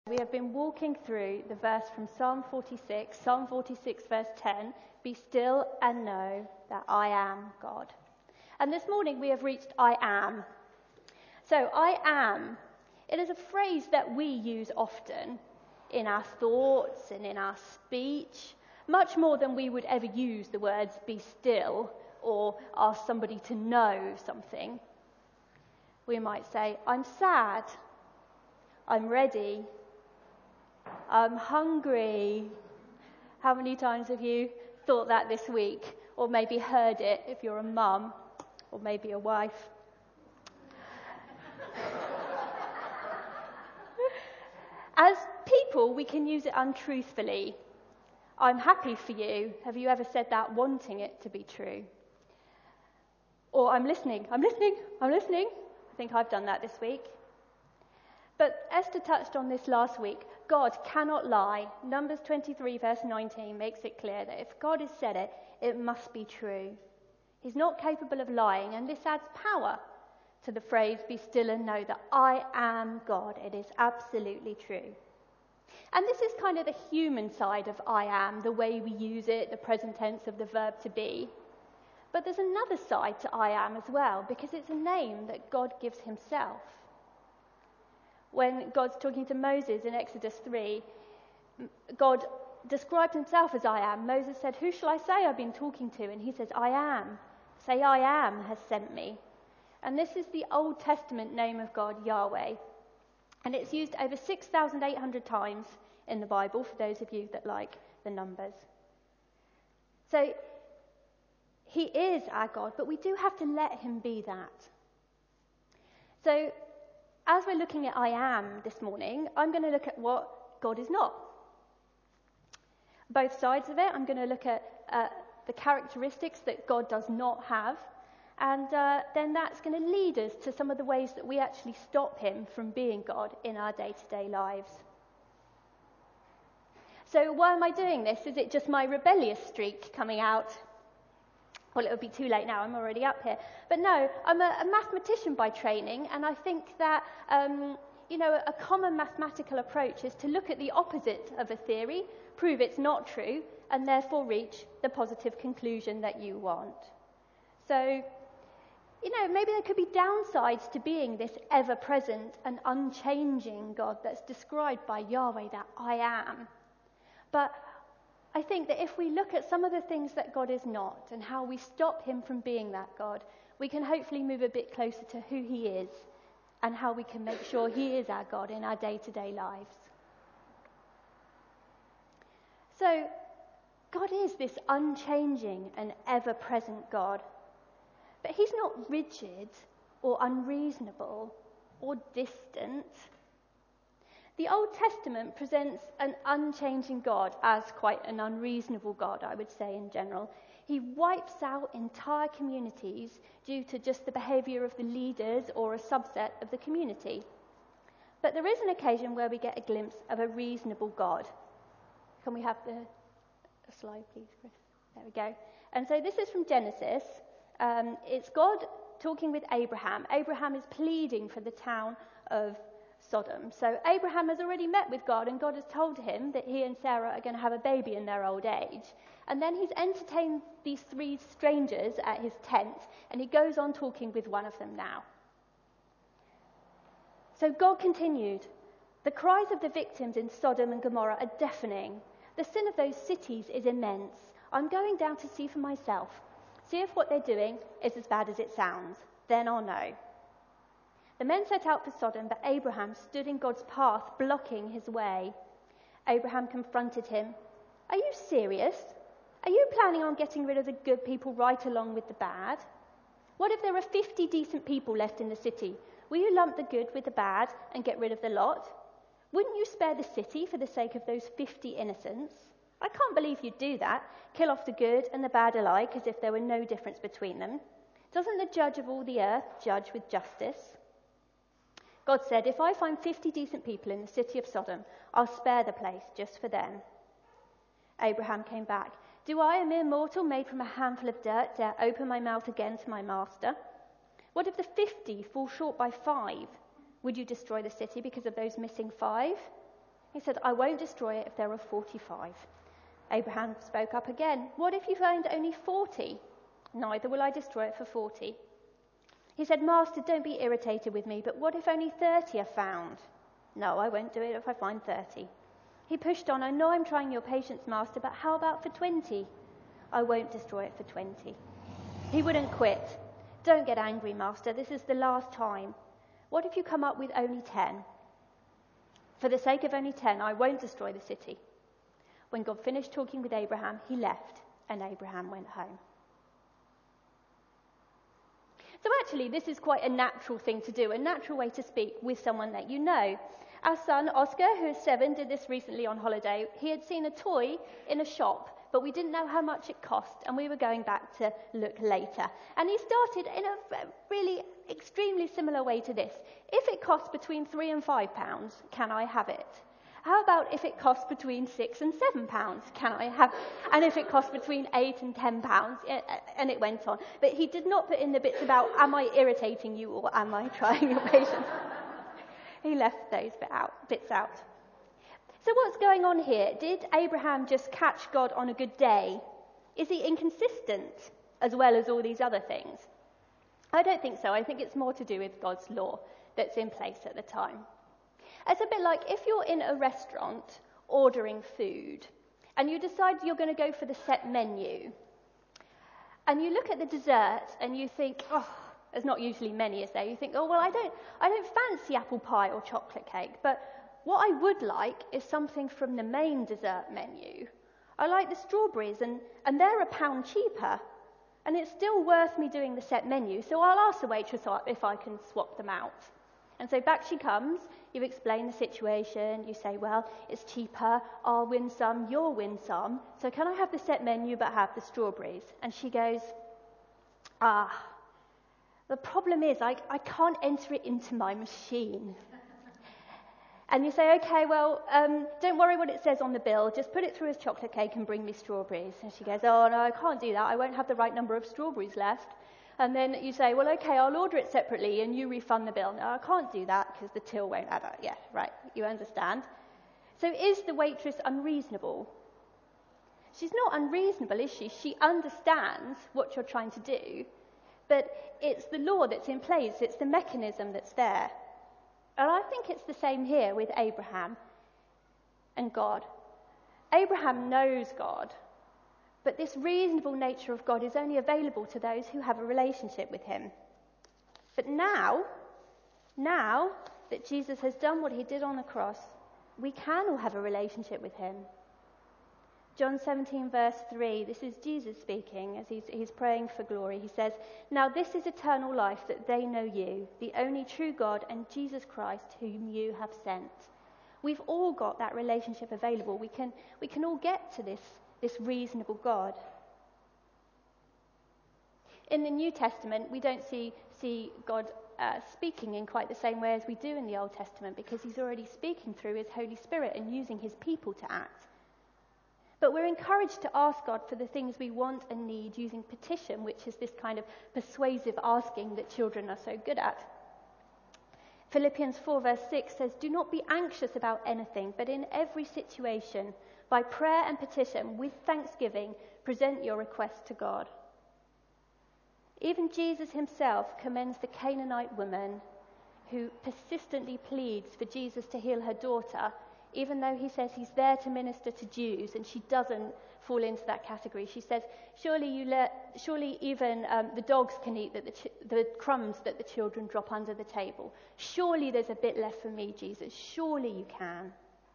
We have been walking through the verse from Psalm 46 verse 10, "Be still and know that I am God." And this morning we have reached "I am." So "I am," it is a phrase that we use often in our thoughts and in our speech, much more than we would ever use the words "be still" or ask somebody to know something. We might say, "I'm sad," "I'm ready," "I'm hungry." How many times have you thought that this week? Or maybe heard it if you're a mum, or maybe a wife. As people, we can use it untruthfully. "I'm happy for you." Have you ever said that wanting it to be true? Or "I'm listening." I think I've done that this week. But Esther touched on this last week. God cannot lie. Numbers 23 verse 19 makes it clear that if God has said it, it must be true. He's not capable of lying, and this adds power to the phrase "be still and know that I am God." It is absolutely true. And this is kind of the human side of "I am," the way we use it, the present tense of the verb to be. But there's another side to "I am" as well, because it's a name that God gives himself. When God's talking to Moses in Exodus 3, God described himself as "I am." Moses said, "Who shall I say I've been talking to?" And he says, "I am. Say, I am has sent me." And this is the Old Testament name of God, Yahweh. And it's used over 6,800 times in the Bible, for those of you that like the numbers. So he is our God, but we do have to let him be that. So as we're looking at "I am" this morning, I'm going to look at what God is not. Both sides of it. I'm going to look at the characteristics that God does not have, and then that's going to lead us to some of the ways that we actually stop him from being God in our day-to-day lives. So why am I doing this? Is it just my rebellious streak coming out? Well, it would be too late now, I'm already up here. But no, I'm a mathematician by training, and I think that, a common mathematical approach is to look at the opposite of a theory, prove it's not true, and therefore reach the positive conclusion that you want. So, maybe there could be downsides to being this ever-present and unchanging God that's described by Yahweh, that "I am." But I think that if we look at some of the things that God is not and how we stop him from being that God, we can hopefully move a bit closer to who he is and how we can make sure he is our God in our day-to-day lives. So, God is this unchanging and ever-present God. But he's not rigid or unreasonable or distant. The Old Testament presents an unchanging God as quite an unreasonable God, I would say in general. He wipes out entire communities due to just the behaviour of the leaders or a subset of the community. But there is an occasion where we get a glimpse of a reasonable God. Can we have the slide, please, Chris? There we go. And so this is from Genesis. It's God talking with Abraham. Abraham is pleading for the town of Sodom. So Abraham has already met with God, and God has told him that he and Sarah are going to have a baby in their old age. And then he's entertained these three strangers at his tent, and he goes on talking with one of them now. So God continued, "The cries of the victims in Sodom and Gomorrah are deafening. The sin of those cities is immense. I'm going down to see for myself. See if what they're doing is as bad as it sounds. Then I'll know." The men set out for Sodom, but Abraham stood in God's path, blocking his way. Abraham confronted him. "Are you serious? Are you planning on getting rid of the good people right along with the bad? What if there are 50 decent people left in the city? Will you lump the good with the bad and get rid of the lot? Wouldn't you spare the city for the sake of those 50 innocents? I can't believe you'd do that, kill off the good and the bad alike as if there were no difference between them. Doesn't the judge of all the earth judge with justice?" God said, "If I find 50 decent people in the city of Sodom, I'll spare the place just for them." Abraham came back. "Do I, a mere mortal made from a handful of dirt, dare open my mouth again to my master? What if the 50 fall short by 5? Would you destroy the city because of those missing 5? He said, I won't destroy it if there are 45. Abraham spoke up again. What if you find only 40? Neither will I destroy it for 40. He said, Master, don't be irritated with me, but what if only 30 are found? No, I won't do it if I find 30. He pushed on. I know I'm trying your patience, Master, but how about for 20? I won't destroy it for 20. He wouldn't quit. Don't get angry, Master. This is the last time. What if you come up with only 10? For the sake of only 10, I won't destroy the city. When God finished talking with Abraham, he left, and Abraham went home. So actually, this is quite a natural thing to do, a natural way to speak with someone that you know. Our son, Oscar, who is 7, did this recently on holiday. He had seen a toy in a shop, but we didn't know how much it cost, and we were going back to look later. And he started in a really extremely similar way to this. If it costs between £3 and £5, can I have it? How about if it costs between £6 and £7? Can I have? And if it costs between £8 and £10? And it went on. But he did not put in the bits about, am I irritating you or am I trying your patience? He left those bits out. So what's going on here? Did Abraham just catch God on a good day? Is he inconsistent as well as all these other things? I don't think so. I think it's more to do with God's law that's in place at the time. It's a bit like if you're in a restaurant ordering food and you decide you're going to go for the set menu and you look at the desserts and you think, oh, there's not usually many, is there? You think, oh, well, I don't fancy apple pie or chocolate cake, but what I would like is something from the main dessert menu. I like the strawberries and they're £1 cheaper and it's still worth me doing the set menu, so I'll ask the waitress if I can swap them out. And so back she comes, you explain the situation, you say, well, it's cheaper, I'll win some, you'll win some, so can I have the set menu but have the strawberries? And she goes, the problem is I can't enter it into my machine. And you say, okay, well, don't worry what it says on the bill, just put it through as chocolate cake and bring me strawberries. And she goes, oh, no, I can't do that, I won't have the right number of strawberries left. And then you say, well, okay, I'll order it separately and you refund the bill. No, I can't do that because the till won't add up. Yeah, right, you understand. So is the waitress unreasonable? She's not unreasonable, is she? She understands what you're trying to do, but it's the law that's in place, it's the mechanism that's there. And I think it's the same here with Abraham and God. Abraham knows God, but this reasonable nature of God is only available to those who have a relationship with him. But now that Jesus has done what he did on the cross, we can all have a relationship with him. John 17 verse 3, this is Jesus speaking as he's praying for glory. He says, now this is eternal life, that they know you, the only true God, and Jesus Christ, whom you have sent. We've all got that relationship available. We can all get to this reasonable God. In the New Testament, we don't see God speaking in quite the same way as we do in the Old Testament, because he's already speaking through his Holy Spirit and using his people to act. But we're encouraged to ask God for the things we want and need using petition, which is this kind of persuasive asking that children are so good at. Philippians 4 verse 6 says, do not be anxious about anything, but in every situation, by prayer and petition, with thanksgiving, present your requests to God. Even Jesus himself commends the Canaanite woman who persistently pleads for Jesus to heal her daughter, even though he says he's there to minister to Jews, and she doesn't fall into that category. She says, surely even the dogs can eat the crumbs that the children drop under the table. Surely there's a bit left for me, Jesus. Surely you can.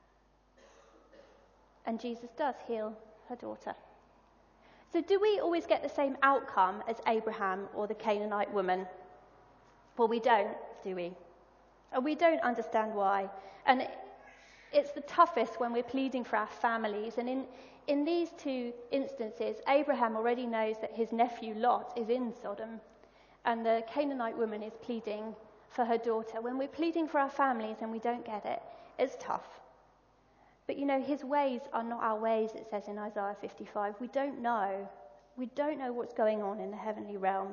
And Jesus does heal her daughter. So do we always get the same outcome as Abraham or the Canaanite woman? Well, we don't, do we? And we don't understand why. And it's the toughest when we're pleading for our families. And in these two instances, Abraham already knows that his nephew Lot is in Sodom, and the Canaanite woman is pleading for her daughter. When we're pleading for our families and we don't get it, it's tough. But his ways are not our ways, it says in Isaiah 55. We don't know. We don't know what's going on in the heavenly realm.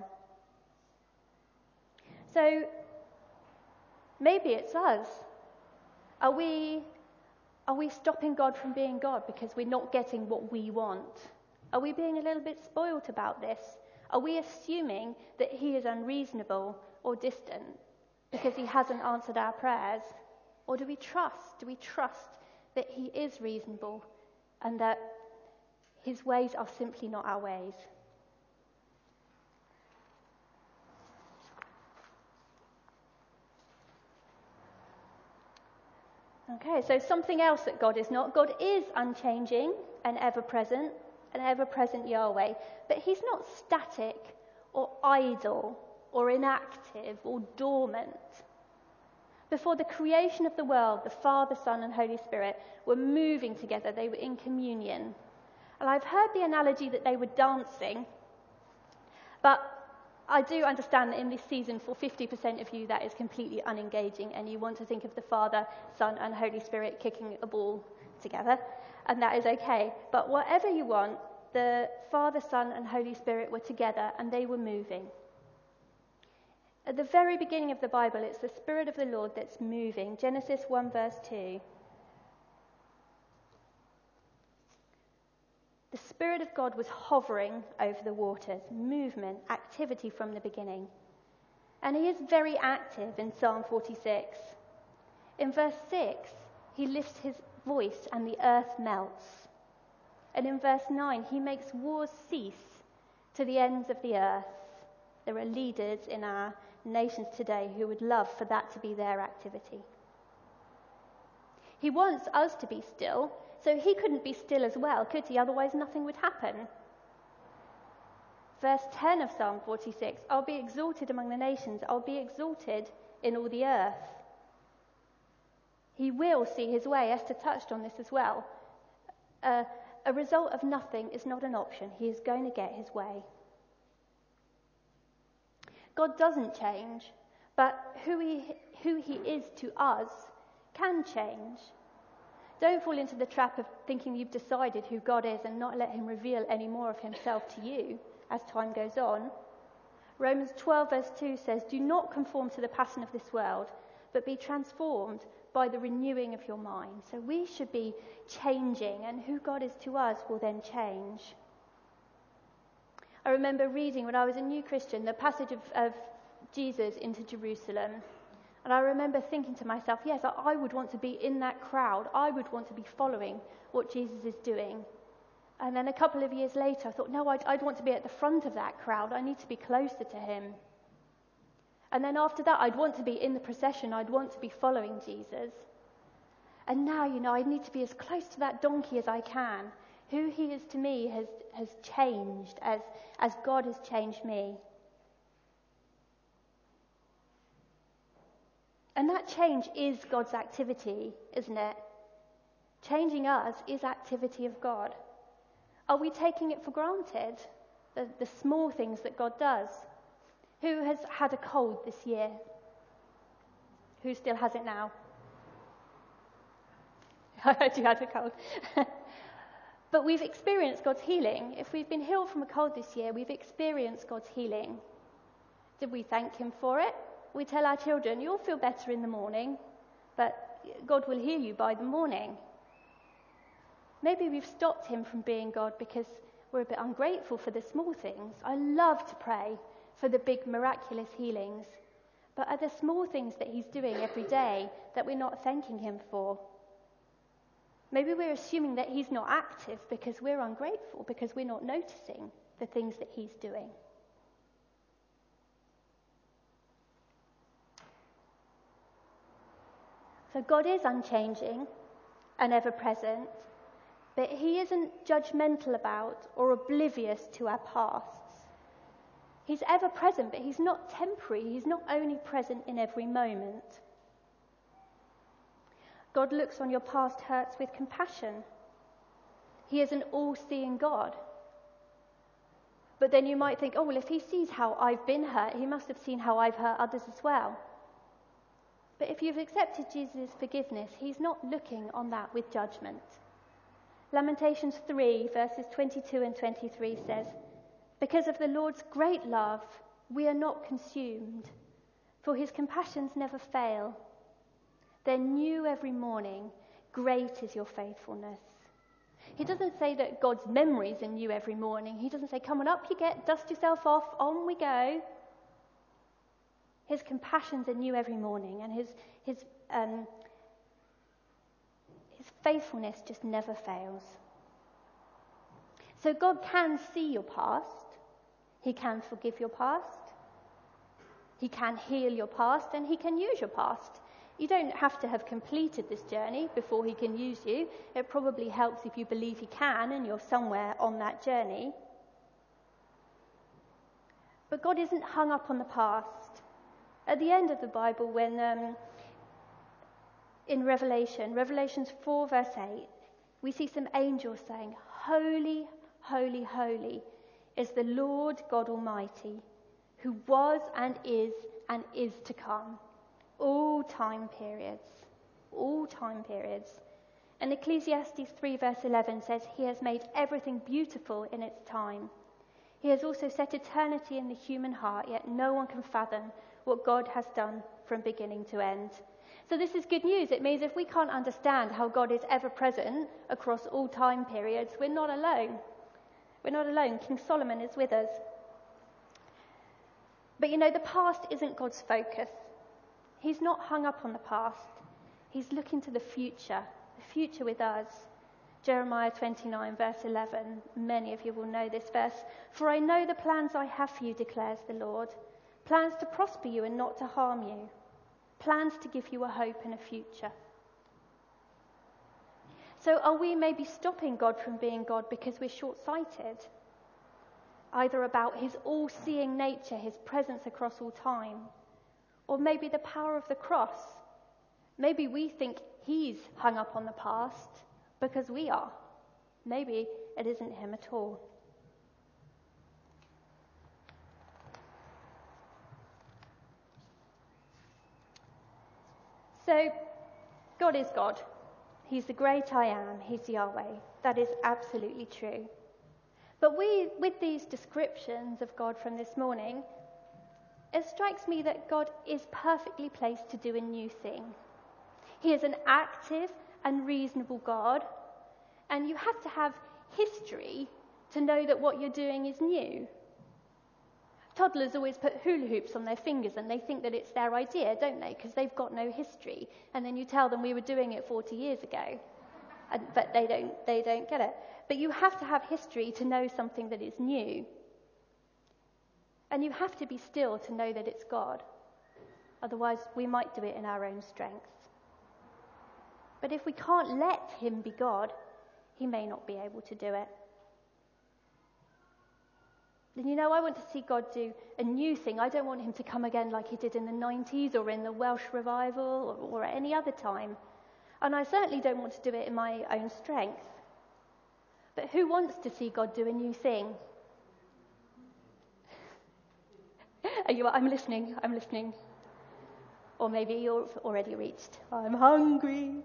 So maybe it's us. Are we Are we stopping God from being God because we're not getting what we want? Are we being a little bit spoilt about this? Are we assuming that he is unreasonable or distant because he hasn't answered our prayers? Or do we trust? Do we trust that he is reasonable and that his ways are simply not our ways? Okay, so something else that God is not. God is unchanging and ever-present Yahweh, but he's not static or idle or inactive or dormant. Before the creation of the world, the Father, Son, and Holy Spirit were moving together. They were in communion. And I've heard the analogy that they were dancing, but I do understand that in this season, for 50% of you, that is completely unengaging, and you want to think of the Father, Son, and Holy Spirit kicking a ball together, and that is okay. But whatever you want, the Father, Son, and Holy Spirit were together, and they were moving. At the very beginning of the Bible, it's the Spirit of the Lord that's moving. Genesis 1 verse 2. The Spirit of God was hovering over the waters, movement, activity from the beginning. And he is very active in Psalm 46. In verse 6, he lifts his voice and the earth melts. And in verse 9, he makes wars cease to the ends of the earth. There are leaders in our nations today who would love for that to be their activity. He wants us to be still, so he couldn't be still as well, could he? Otherwise nothing would happen. Verse 10 of Psalm 46, I'll be exalted among the nations, I'll be exalted in all the earth. He will see his way. Esther touched on this as well. A result of nothing is not an option. He is going to get his way. God doesn't change, but who he is to us can change. Don't fall into the trap of thinking you've decided who God is and not let him reveal any more of himself to you as time goes on. Romans 12 verse 2 says, do not conform to the pattern of this world, but be transformed by the renewing of your mind. So we should be changing, and who God is to us will then change. I remember reading when I was a new Christian the passage of Jesus into Jerusalem. And I remember thinking to myself, yes, I would want to be in that crowd. I would want to be following what Jesus is doing. And then a couple of years later, I thought, no, I'd want to be at the front of that crowd. I need to be closer to him. And then after that, I'd want to be in the procession. I'd want to be following Jesus. And now, I need to be as close to that donkey as I can. Who he is to me has changed as God has changed me. And that change is God's activity, isn't it? Changing us is activity of God. Are we taking it for granted? The small things that God does. Who has had a cold this year? Who still has it now? I heard you had a cold. But we've experienced God's healing. If we've been healed from a cold this year, we've experienced God's healing. Did we thank him for it? We tell our children, you'll feel better in the morning, but God will heal you by the morning. Maybe we've stopped him from being God because we're a bit ungrateful for the small things. I love to pray for the big miraculous healings, but are the small things that he's doing every day that we're not thanking him for? Maybe we're assuming that he's not active because we're ungrateful, because we're not noticing the things that he's doing. So God is unchanging and ever-present, but he isn't judgmental about or oblivious to our pasts. He's ever-present, but he's not temporary. He's not only present in every moment. God looks on your past hurts with compassion. He is an all-seeing God. But then you might think, oh, well, if he sees how I've been hurt, he must have seen how I've hurt others as well. But if you've accepted Jesus' forgiveness, he's not looking on that with judgment. Lamentations 3, verses 22 and 23 says, because of the Lord's great love, we are not consumed, for his compassions never fail. They're new every morning. Great is your faithfulness. He doesn't say that God's memories are new every morning. He doesn't say, come on, up you get, dust yourself off, on we go. His compassions are new every morning, and his faithfulness just never fails. So God can see your past. He can forgive your past. He can heal your past, and he can use your past. You don't have to have completed this journey before he can use you. It probably helps if you believe he can and you're somewhere on that journey. But God isn't hung up on the past. At the end of the Bible, when in Revelations 4 verse 8, we see some angels saying, "Holy, holy, holy is the Lord God Almighty, who was and is to come." All time periods. And Ecclesiastes 3 verse 11 says, "He has made everything beautiful in its time. He has also set eternity in the human heart, yet no one can fathom what God has done from beginning to end." So this is good news. It means if we can't understand how God is ever present across all time periods, we're not alone. We're not alone. King Solomon is with us. But the past isn't God's focus. He's not hung up on the past. He's looking to the future with us. Jeremiah 29 verse 11. Many of you will know this verse. "For I know the plans I have for you, declares the Lord. Plans to prosper you and not to harm you. Plans to give you a hope and a future." So are we maybe stopping God from being God because we're short-sighted? Either about his all-seeing nature, his presence across all time, or maybe the power of the cross. Maybe we think he's hung up on the past because we are. Maybe it isn't him at all. So, God is God. He's the great I am. He's Yahweh. That is absolutely true. But with these descriptions of God from this morning, it strikes me that God is perfectly placed to do a new thing. He is an active and reasonable God, and you have to have history to know that what you're doing is new. Toddlers always put hula hoops on their fingers and they think that it's their idea, don't they? Because they've got no history. And then you tell them we were doing it 40 years ago. But they don't get it. But you have to have history to know something that is new. And you have to be still to know that it's God. Otherwise, we might do it in our own strength. But if we can't let him be God, he may not be able to do it. And I want to see God do a new thing. I don't want him to come again like he did in the 90s or in the Welsh revival or at any other time. And I certainly don't want to do it in my own strength. But who wants to see God do a new thing? I'm listening. Or maybe you've already reached, "I'm hungry."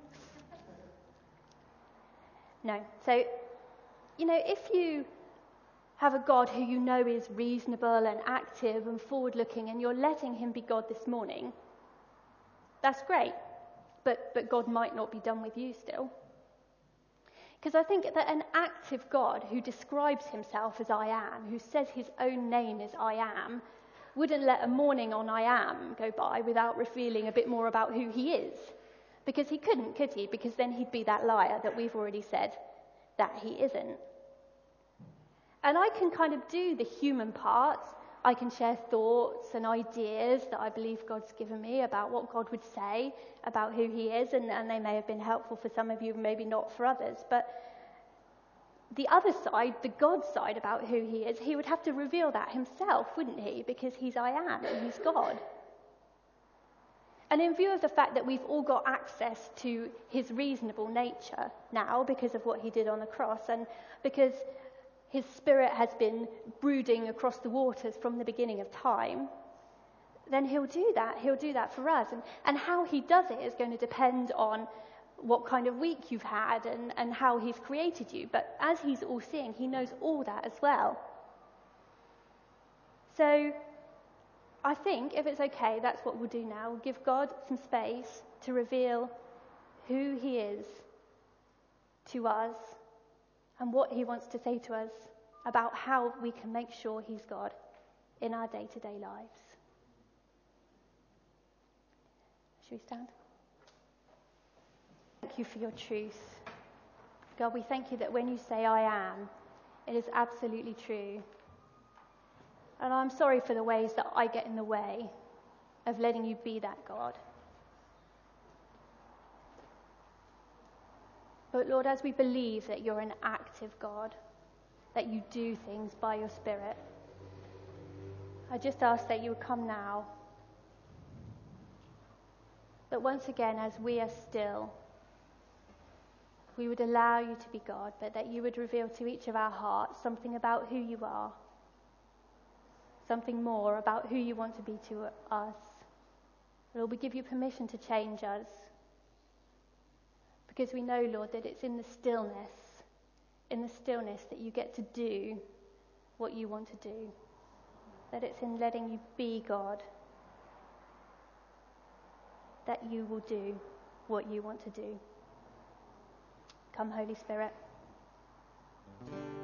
No. So, if you have a God who you know is reasonable and active and forward-looking, and you're letting him be God this morning, that's great. But God might not be done with you still. Because I think that an active God who describes himself as I am, who says his own name is I am, wouldn't let a morning on I am go by without revealing a bit more about who he is. Because he couldn't, could he? Because then he'd be that liar that we've already said that he isn't. And I can kind of do the human part. I can share thoughts and ideas that I believe God's given me about what God would say about who he is, and they may have been helpful for some of you, maybe not for others. But the other side, the God side about who he is, he would have to reveal that himself, wouldn't he? Because he's I am, and he's God. And in view of the fact that we've all got access to his reasonable nature now because of what he did on the cross, and because his spirit has been brooding across the waters from the beginning of time, then he'll do that. He'll do that for us. And how he does it is going to depend on what kind of week you've had and how he's created you. But as he's all-seeing, he knows all that as well. So I think, if it's okay, that's what we'll do now. We'll give God some space to reveal who he is to us and what he wants to say to us about how we can make sure he's God in our day-to-day lives. Should we stand? Thank you for your truth. God, we thank you that when you say I am, it is absolutely true. And I'm sorry for the ways that I get in the way of letting you be that God. But Lord, as we believe that you're an active God, that you do things by your Spirit, I just ask that you would come now. That once again, as we are still, we would allow you to be God, but that you would reveal to each of our hearts something about who you are, something more about who you want to be to us. Lord, we give you permission to change us, because we know, Lord, that it's in the stillness that you get to do what you want to do, that it's in letting you be God that you will do what you want to do. Come, Holy Spirit.